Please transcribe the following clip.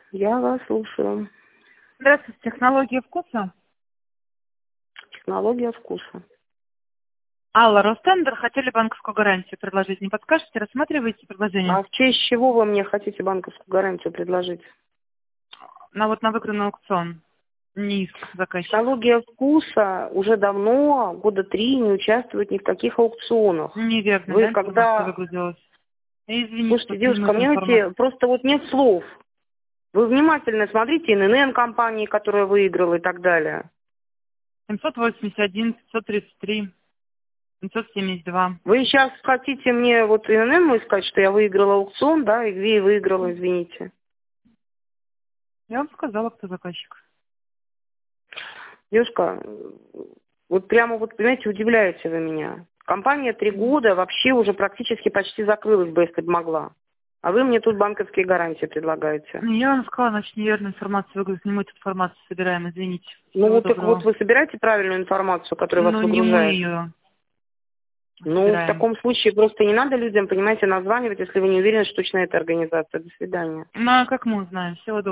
Я вас слушаю. Здравствуйте, технология вкуса. Технология вкуса. Алла, Ростендер, хотели банковскую гарантию предложить. Не подскажете, рассматриваете предложение? А в честь чего вы мне хотите банковскую гарантию предложить? На выигранный аукцион. Не иск заказчик. Технология вкуса уже давно, года 3, не участвует ни в каких аукционах. Неверно, Вы да, информация когда... выгрузилась? Извините, Слушайте, просто не девушка, нужна мне информация. просто вот нет слов. Вы внимательно смотрите ИНН компании, которая выиграла и так далее. 781, 533, 572. Вы сейчас хотите мне вот ИНН мой сказать, что я выиграла аукцион, да, и где я выиграла, извините. Я вам сказала, кто заказчик. Девушка, вот прямо вот, понимаете, удивляете вы меня. Компания 3 года вообще уже практически почти закрылась бы, если бы могла. А вы мне тут банковские гарантии предлагаете. Я вам сказала, значит, неверную информацию выгрузить. Не мы эту информацию собираем, извините. Ну Всего вот так доброго. вот вы собираете правильную информацию, которая вас Ну, не мы выгружает? ее Ну, в собираем. таком случае просто не надо людям, понимаете, названивать, если вы не уверены, что точно это организация. До свидания. Ну, а как мы узнаем? Всего доброго.